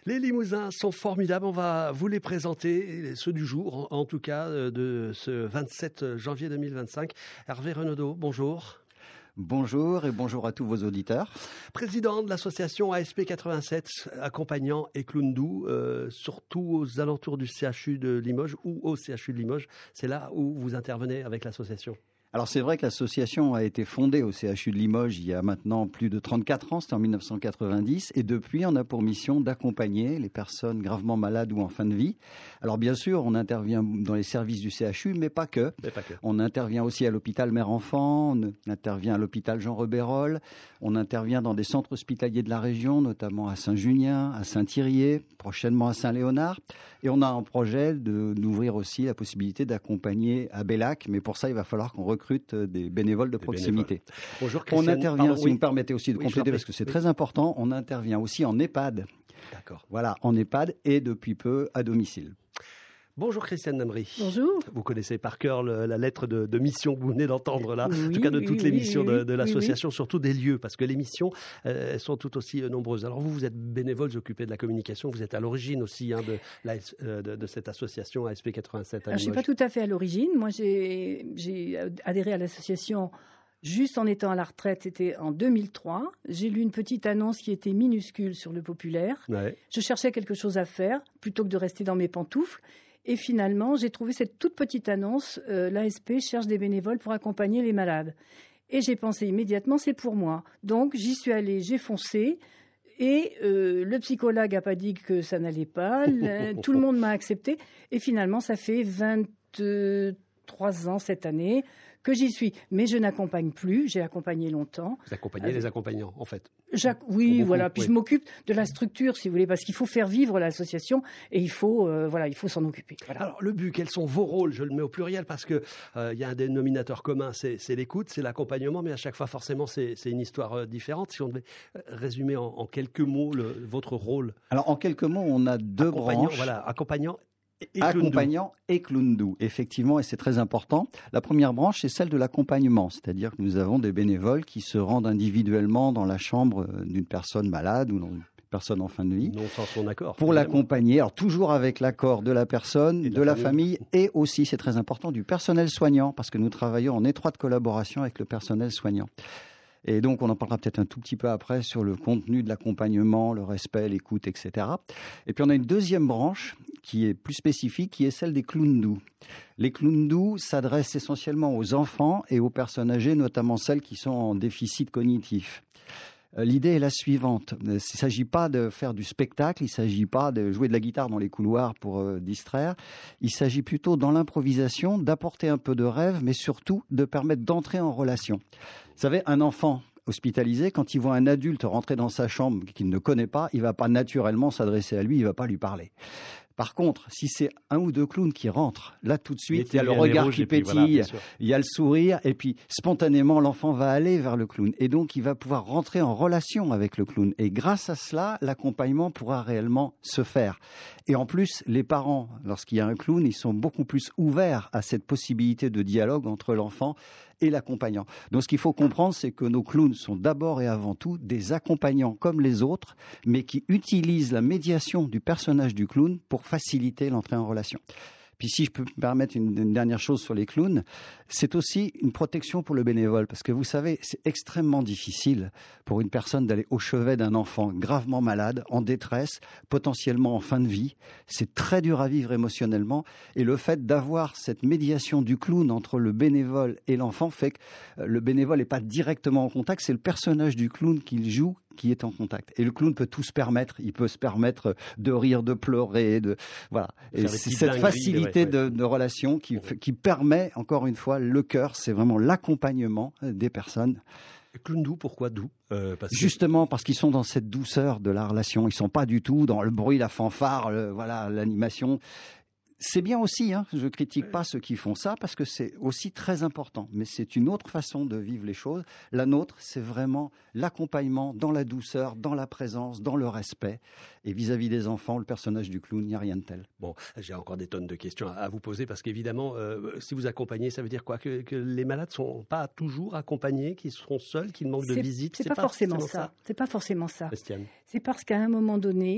Les Limousins sont formidables, on va vous les présenter, ceux du jour, en tout cas, de ce 27 janvier 2025. Hervé Renaudot, bonjour. Bonjour et bonjour à tous vos auditeurs. Président de l'association ASP 87, accompagnant et clown doux, surtout aux alentours du CHU de Limoges ou au CHU de Limoges. C'est là où vous intervenez avec l'association. Alors c'est vrai que l'association a été fondée au CHU de Limoges il y a maintenant plus de 34 ans, c'était en 1990, et depuis on a pour mission d'accompagner les personnes gravement malades ou en fin de vie. Alors bien sûr, on intervient dans les services du CHU, mais pas que. On intervient aussi à l'hôpital Mère-Enfant, on intervient à l'hôpital Jean Rebérol, on intervient dans des centres hospitaliers de la région, notamment à Saint-Junien, à Saint-Thirier, prochainement à Saint-Léonard, et on a un projet d'ouvrir aussi la possibilité d'accompagner à Bellac, mais pour ça il va falloir qu'on recrute des bénévoles de proximité. Bonjour Christiane. On intervient, pardon, si vous me permettez aussi de compléter, parce que c'est très important, on intervient aussi en EHPAD. D'accord. Voilà, en EHPAD et depuis peu à domicile. Bonjour Christiane Namry. Bonjour. Vous connaissez par cœur la lettre de mission que vous venez d'entendre là, en tout cas de toutes les missions de l'association, surtout des lieux, parce que les missions elles sont tout aussi nombreuses. Alors vous êtes bénévole, vous occupez de la communication, vous êtes à l'origine aussi de cette association ASP 87 à Limoges. Je ne suis pas tout à fait à l'origine. Moi j'ai adhéré à l'association juste en étant à la retraite, c'était en 2003. J'ai lu une petite annonce qui était minuscule sur Le Populaire. Ouais. Je cherchais quelque chose à faire plutôt que de rester dans mes pantoufles. Et finalement, j'ai trouvé cette toute petite annonce, l'ASP cherche des bénévoles pour accompagner les malades. Et j'ai pensé immédiatement, c'est pour moi. Donc, j'y suis allée, j'ai foncé. Et le psychologue n'a pas dit que ça n'allait pas. Tout le monde m'a accepté. Et finalement, ça fait 23 ans cette année que j'y suis. Mais je n'accompagne plus, j'ai accompagné longtemps. Vous accompagnez les accompagnants, en fait. Oui, voilà. Puis je m'occupe de la structure, si vous voulez, parce qu'il faut faire vivre l'association et il faut s'en occuper. Voilà. Alors, le but, quels sont vos rôles? Je le mets au pluriel parce que y a un dénominateur commun, c'est l'écoute, c'est l'accompagnement, mais à chaque fois, forcément, c'est une histoire différente. Si on devait résumer en quelques mots votre rôle. Alors, en quelques mots, on a deux branches. Voilà, accompagnant et clown doux, effectivement, et c'est très important. La première branche, c'est celle de l'accompagnement, c'est-à-dire que nous avons des bénévoles qui se rendent individuellement dans la chambre d'une personne malade ou d'une personne en fin de vie. Non sans son accord. Pour l'accompagner, alors toujours avec l'accord de la personne, de la famille, et aussi, c'est très important, du personnel soignant, parce que nous travaillons en étroite collaboration avec le personnel soignant. Et donc, on en parlera peut-être un tout petit peu après sur le contenu de l'accompagnement, le respect, l'écoute, etc. Et puis, on a une deuxième branche qui est plus spécifique, qui est celle des clowns doux. Les clowns doux s'adressent essentiellement aux enfants et aux personnes âgées, notamment celles qui sont en déficit cognitif. L'idée est la suivante. Il ne s'agit pas de faire du spectacle, il ne s'agit pas de jouer de la guitare dans les couloirs pour distraire. Il s'agit plutôt, dans l'improvisation, d'apporter un peu de rêve, mais surtout de permettre d'entrer en relation. Vous savez, un enfant hospitalisé, quand il voit un adulte rentrer dans sa chambre qu'il ne connaît pas, il ne va pas naturellement s'adresser à lui, il ne va pas lui parler. Par contre, si c'est un ou deux clowns qui rentrent, là tout de suite, il y a le regard qui pétille, il y a le sourire, et puis spontanément, l'enfant va aller vers le clown. Et donc, il va pouvoir rentrer en relation avec le clown. Et grâce à cela, l'accompagnement pourra réellement se faire. Et en plus, les parents, lorsqu'il y a un clown, ils sont beaucoup plus ouverts à cette possibilité de dialogue entre l'enfant et l'accompagnant. Donc, ce qu'il faut comprendre, c'est que nos clowns sont d'abord et avant tout des accompagnants comme les autres, mais qui utilisent la médiation du personnage du clown pour faciliter l'entrée en relation. Puis si je peux me permettre une dernière chose sur les clowns, c'est aussi une protection pour le bénévole. Parce que vous savez, c'est extrêmement difficile pour une personne d'aller au chevet d'un enfant gravement malade, en détresse, potentiellement en fin de vie. C'est très dur à vivre émotionnellement. Et le fait d'avoir cette médiation du clown entre le bénévole et l'enfant fait que le bénévole n'est pas directement en contact. C'est le personnage du clown qu'il joue qui est en contact. Et le clown peut tout se permettre. Il peut se permettre de rire, de pleurer, voilà. Et c'est cette facilité de relation qui permet, encore une fois, le cœur, c'est vraiment l'accompagnement des personnes. Clown doux, pourquoi doux? Justement parce qu'ils sont dans cette douceur de la relation. Ils sont pas du tout dans le bruit, la fanfare, l'animation. C'est bien aussi, je critique pas ceux qui font ça parce que c'est aussi très important. Mais c'est une autre façon de vivre les choses. La nôtre, c'est vraiment l'accompagnement dans la douceur, dans la présence, dans le respect. Et vis-à-vis des enfants, le personnage du clown, il n'y a rien de tel. Bon, j'ai encore des tonnes de questions à vous poser parce qu'évidemment, si vous accompagnez, ça veut dire quoi? Que les malades sont pas toujours accompagnés, qu'ils seront seuls, qu'ils manquent de visite? C'est pas forcément ça. C'est pas forcément ça. Christiane. C'est parce qu'à un moment donné,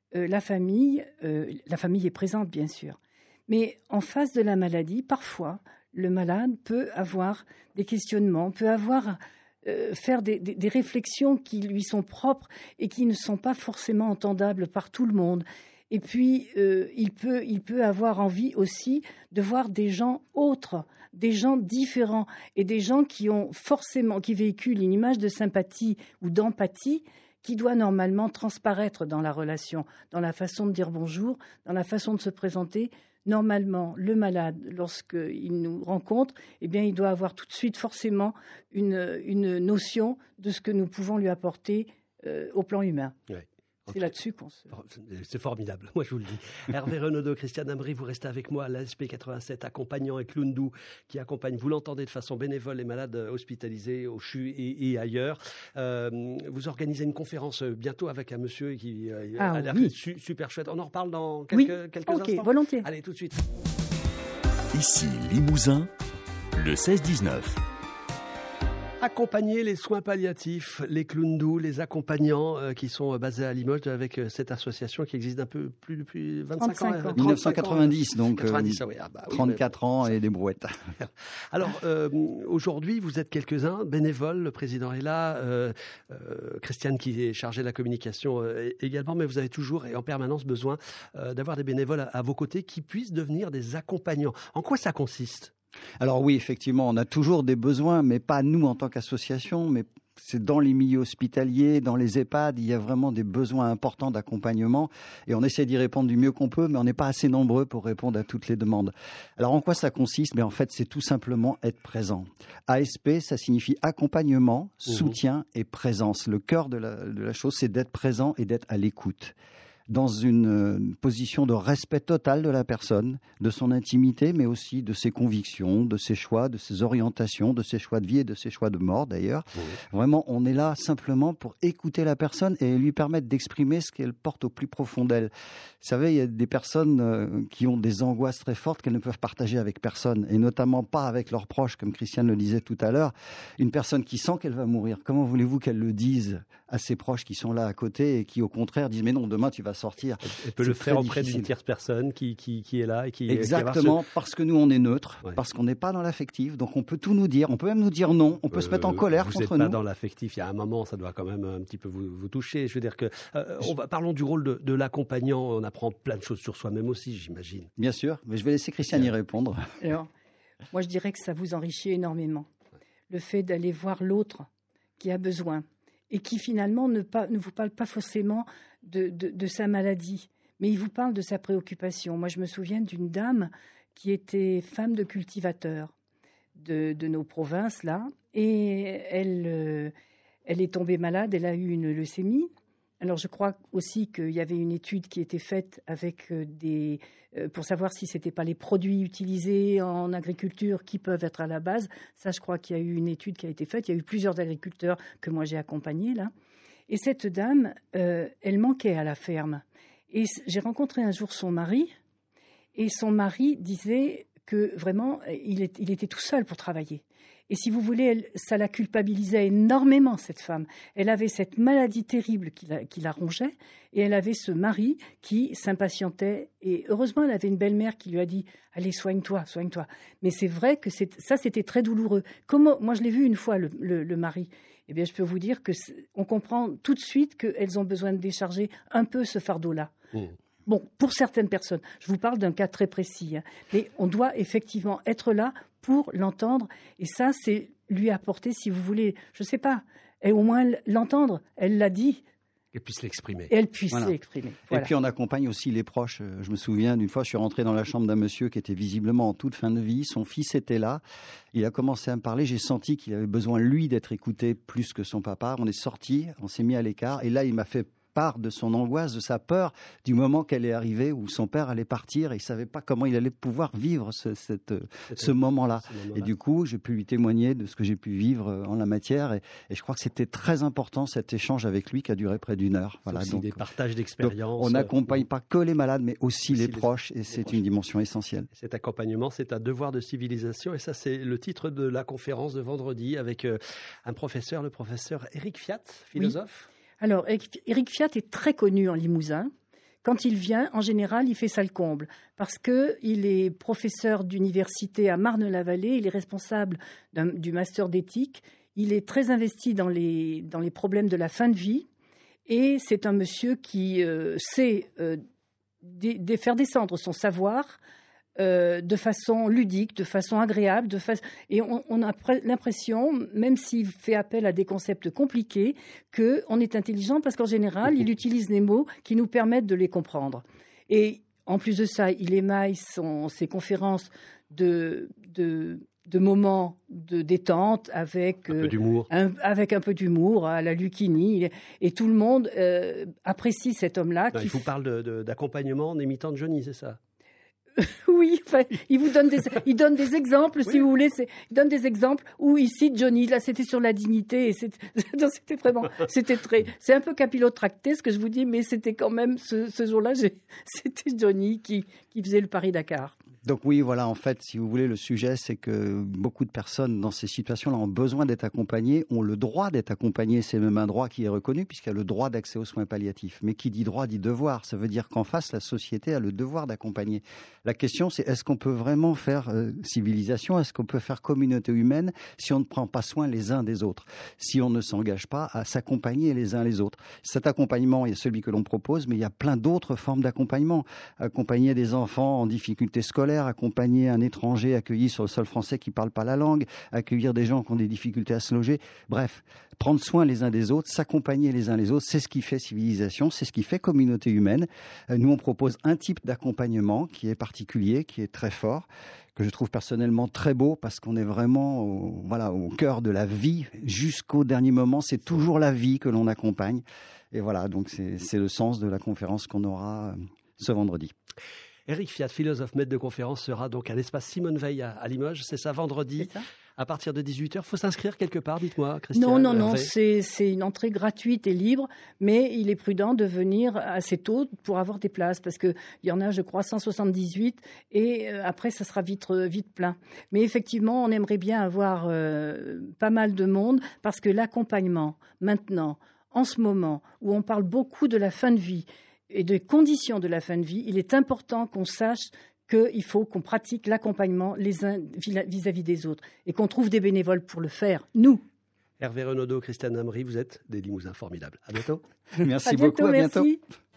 la famille est présente, bien sûr. Mais en face de la maladie, parfois, le malade peut avoir des questionnements, peut avoir faire des réflexions qui lui sont propres et qui ne sont pas forcément entendables par tout le monde. Et puis, il peut avoir envie aussi de voir des gens autres, des gens différents et des gens qui véhiculent une image de sympathie ou d'empathie qui doit normalement transparaître dans la relation, dans la façon de dire bonjour, dans la façon de se présenter. Normalement, le malade, lorsqu'il nous rencontre, eh bien, il doit avoir tout de suite forcément une notion de ce que nous pouvons lui apporter au plan humain. Oui. C'est là-dessus qu'on se... C'est formidable, moi je vous le dis. Hervé Renaudot, Christiane Ambry, vous restez avec moi à l'ASP 87, accompagnant avec Klundoo, qui accompagne, vous l'entendez, de façon bénévole, les malades hospitalisés au CHU et ailleurs. Vous organisez une conférence bientôt avec un monsieur qui a l'air super chouette. On en reparle dans quelques instants. Ok, volontiers. Allez, tout de suite. Ici Limousin, le 16-19. Accompagner les soins palliatifs, les Klundoo, les accompagnants qui sont basés à Limoges avec cette association qui existe un peu plus depuis 25 ans. 1990, donc 90, 34 ans et des brouettes. Alors, aujourd'hui, vous êtes quelques-uns, bénévoles, le président est là, Christiane qui est chargée de la communication également, mais vous avez toujours et en permanence besoin d'avoir des bénévoles à vos côtés qui puissent devenir des accompagnants. En quoi ça consiste ? Alors oui, effectivement, on a toujours des besoins, mais pas nous en tant qu'association, mais c'est dans les milieux hospitaliers, dans les EHPAD, il y a vraiment des besoins importants d'accompagnement et on essaie d'y répondre du mieux qu'on peut, mais on n'est pas assez nombreux pour répondre à toutes les demandes. Alors en quoi ça consiste ? Mais en fait, c'est tout simplement être présent. ASP, ça signifie accompagnement, soutien et présence. Le cœur de la chose, c'est d'être présent et d'être à l'écoute, dans une position de respect total de la personne, de son intimité, mais aussi de ses convictions, de ses choix, de ses orientations, de ses choix de vie et de ses choix de mort d'ailleurs. Oui. Vraiment, on est là simplement pour écouter la personne et lui permettre d'exprimer ce qu'elle porte au plus profond d'elle. Vous savez, il y a des personnes qui ont des angoisses très fortes qu'elles ne peuvent partager avec personne, et notamment pas avec leurs proches, comme Christiane le disait tout à l'heure. Une personne qui sent qu'elle va mourir, comment voulez-vous qu'elle le dise à ses proches qui sont là à côté et qui, au contraire, disent « mais non, demain, tu vas sortir ». Elle peut le faire auprès d'une tierce personne qui est là et qui... Exactement, parce que nous, on est neutre, parce qu'on n'est pas dans l'affectif, donc on peut tout nous dire, on peut même nous dire non, on peut se mettre en colère contre nous. Vous n'êtes pas dans l'affectif, il y a un moment, ça doit quand même un petit peu vous toucher. Je veux dire que... parlons du rôle de l'accompagnant, on apprend plein de choses sur soi-même aussi, j'imagine. Bien sûr, mais je vais laisser Christiane y répondre. Alors, moi, je dirais que ça vous enrichit énormément. Le fait d'aller voir l'autre qui a besoin et qui finalement ne vous parle pas forcément de sa maladie, mais il vous parle de sa préoccupation. Moi, je me souviens d'une dame qui était femme de cultivateur de nos provinces, là, et elle est tombée malade, elle a eu une leucémie. Alors, je crois aussi qu'il y avait une étude qui était faite avec pour savoir si ce n'était pas les produits utilisés en agriculture qui peuvent être à la base. Ça, je crois qu'il y a eu une étude qui a été faite. Il y a eu plusieurs agriculteurs que moi j'ai accompagnés, là. Et cette dame, elle manquait à la ferme. Et j'ai rencontré un jour son mari, et son mari disait que vraiment, il était tout seul pour travailler. Et si vous voulez, ça la culpabilisait énormément, cette femme. Elle avait cette maladie terrible qui la rongeait, et elle avait ce mari qui s'impatientait. Et heureusement, elle avait une belle-mère qui lui a dit « Allez, soigne-toi, soigne-toi ». Mais c'est vrai que ça, c'était très douloureux. Moi, je l'ai vu une fois, le mari. Eh bien, je peux vous dire qu'on comprend tout de suite qu'elles ont besoin de décharger un peu ce fardeau-là. Bon, pour certaines personnes, je vous parle d'un cas très précis, hein, mais on doit effectivement être là pour l'entendre, et ça, c'est lui apporter, si vous voulez, je ne sais pas, et au moins l'entendre, elle l'a dit. Qu'elle puisse l'exprimer. Voilà. Voilà. Et puis on accompagne aussi les proches. Je me souviens d'une fois, je suis rentré dans la chambre d'un monsieur qui était visiblement en toute fin de vie. Son fils était là. Il a commencé à me parler. J'ai senti qu'il avait besoin, lui, d'être écouté plus que son papa. On est sortis, on s'est mis à l'écart. Et là, il m'a fait part de son angoisse, de sa peur, du moment qu'elle est arrivée où son père allait partir et il ne savait pas comment il allait pouvoir vivre ce moment-là. Et du coup, j'ai pu lui témoigner de ce que j'ai pu vivre en la matière et je crois que c'était très important cet échange avec lui qui a duré près d'1 heure. Voilà, donc des partages d'expériences. On n'accompagne pas que les malades, mais aussi les proches et c'est une dimension essentielle. Cet accompagnement, c'est un devoir de civilisation et ça, c'est le titre de la conférence de vendredi avec un professeur, le professeur Éric Fiat, philosophe. Oui. Alors, Éric Fiat est très connu en Limousin, quand il vient, en général, il fait ça le comble. Parce qu'il est professeur d'université à Marne-la-Vallée, il est responsable du master d'éthique, il est très investi dans les problèmes de la fin de vie. Et c'est un monsieur qui sait faire descendre son savoir de façon ludique, de façon agréable, et on a l'impression, même s'il fait appel à des concepts compliqués, qu'on est intelligent parce qu'en général, il utilise des mots qui nous permettent de les comprendre. Et en plus de ça, il émaille ses conférences de moments de détente avec un peu d'humour à la Lucchini, et tout le monde apprécie cet homme-là. Il vous parle d'accompagnement en imitant Johnny, c'est ça? Oui, enfin, il donne des exemples, si vous voulez. Il donne des exemples où il cite Johnny. Là, c'était sur la dignité. Et c'était vraiment, c'est un peu capillotracté ce que je vous dis, mais c'était quand même ce jour-là, c'était Johnny qui faisait le Paris-Dakar. Donc oui, voilà, en fait, si vous voulez, le sujet, c'est que beaucoup de personnes dans ces situations-là ont besoin d'être accompagnées, ont le droit d'être accompagnées. C'est même un droit qui est reconnu puisqu'il y a le droit d'accès aux soins palliatifs. Mais qui dit droit dit devoir. Ça veut dire qu'en face, la société a le devoir d'accompagner. La question, c'est est-ce qu'on peut vraiment faire civilisation? Est-ce qu'on peut faire communauté humaine si on ne prend pas soin les uns des autres? Si on ne s'engage pas à s'accompagner les uns les autres? Cet accompagnement, il y a celui que l'on propose, mais il y a plein d'autres formes d'accompagnement. Accompagner des enfants en difficulté scolaire, accompagner un étranger accueilli sur le sol français qui ne parle pas la langue, accueillir des gens qui ont des difficultés à se loger. Bref, prendre soin les uns des autres, s'accompagner les uns les autres, c'est ce qui fait civilisation, c'est ce qui fait communauté humaine. Nous, on propose un type d'accompagnement qui est particulier, qui est très fort, que je trouve personnellement très beau parce qu'on est vraiment au cœur de la vie jusqu'au dernier moment. C'est toujours la vie que l'on accompagne. Et voilà, donc c'est le sens de la conférence qu'on aura ce vendredi. Éric Fiat, philosophe, maître de conférence, sera donc à l'espace Simone Veil à Limoges. C'est ça, vendredi, à partir de 18h. Il faut s'inscrire quelque part, dites-moi, Christiane. Non, c'est une entrée gratuite et libre, mais il est prudent de venir assez tôt pour avoir des places, parce qu'il y en a, je crois, 178, et après, ça sera vite plein. Mais effectivement, on aimerait bien avoir pas mal de monde, parce que l'accompagnement, maintenant, en ce moment, où on parle beaucoup de la fin de vie, et des conditions de la fin de vie, il est important qu'on sache qu'il faut qu'on pratique l'accompagnement les uns vis-à-vis des autres et qu'on trouve des bénévoles pour le faire, nous. Hervé Renaudot, Christiane Amry, vous êtes des Limousins formidables. À bientôt. Merci beaucoup, à bientôt. Merci.